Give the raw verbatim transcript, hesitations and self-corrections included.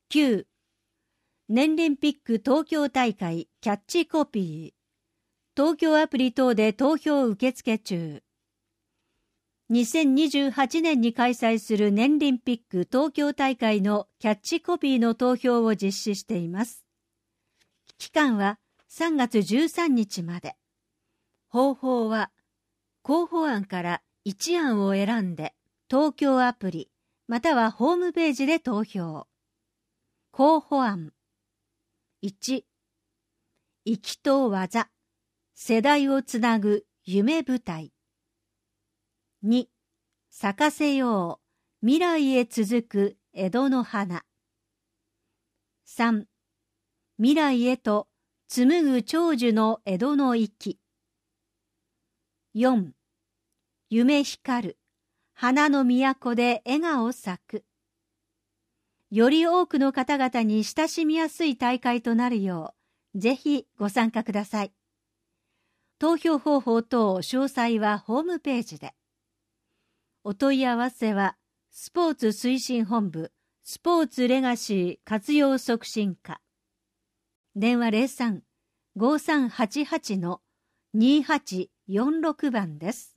きゅう. 年リンピック東京大会キャッチコピー。東京アプリ等で投票受付中。にせんにじゅうはちねんに開催する年リンピック東京大会のキャッチコピーの投票を実施しています。期間はさんがつじゅうさんにちまで。方法は、候補案からいちあんを選んで、東京アプリ、またはホームページで投票。候補案。いち. 粋と技、世代をつなぐ夢舞台。に. 咲かせよう、未来へ続く江戸の花。さん. 未来へと紡ぐ長寿の江戸の粋。よん. 夢光る、花の都で笑顔咲く。より多くの方々に親しみやすい大会となるよう、ぜひご参加ください。投票方法等詳細はホームページで。お問い合わせは、スポーツ推進本部、スポーツレガシー活用促進課。電話 ゼロさん ごさんはちはち にはちよんろく 番です。